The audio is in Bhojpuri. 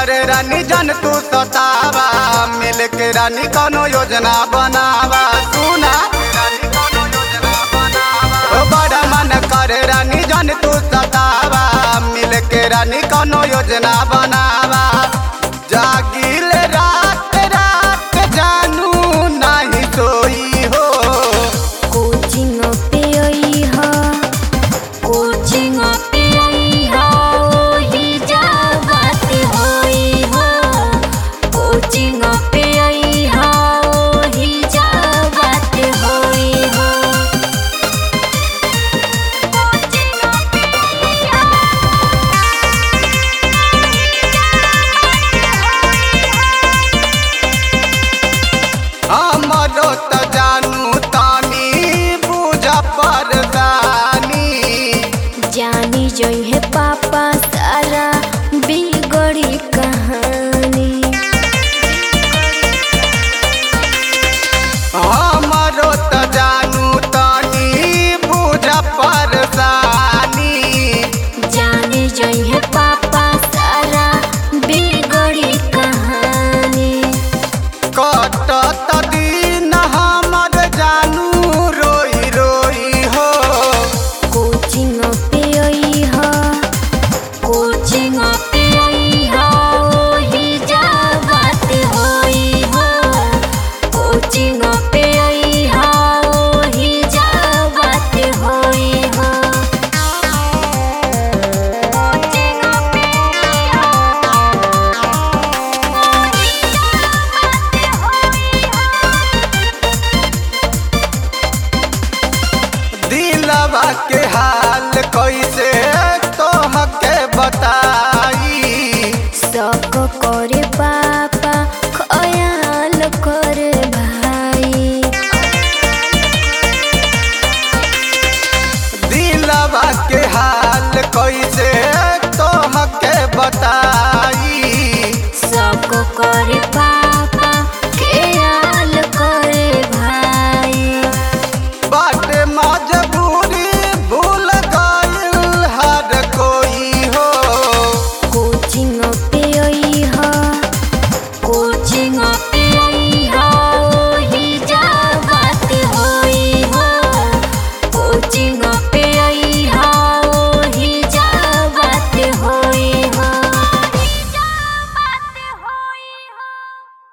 करे रानी जन तू सतावा, मिल के रानी कोनो योजना बनावा। सुना रानी कोनो योजना बनावा, ओ बड़ा मन करे रानी जन तू सतावा, मिल के रानी कोनो योजना बनावा। जागिल रात रात जानू नहीं सोई हो, कोचिंग पे आई हा, कोचिंग पे आई हा, ओही जा बात होई हो। कोचिंग पे आई हा, ओही जा बात होई हो। कोचिंग पे आई हा, हमरो त जानू तानी बुझा परदानी। जानी जोई है पापा सारा बिगड़ी कहानी। हमरो त जानू तानी बुझा परदानी। जानी जोई है पापा सारा बिगड़ी कहानी। कटत दिन हमर जानू रोई रोई हो, कोचिंग पे आई हा, कोचिंग पे आई हा, ओही जा बात होई हो। कोचिंग पे आई हा, ओही जा बात होई हो। कोचिंग पे आई हा, ओही जा बात होई हो। दिलवा के हाल कैसे तोहके बताई। शक करे पापा, खयाल करे भाई। दिलवा के हाल कैसे तोहके बताई। शक करे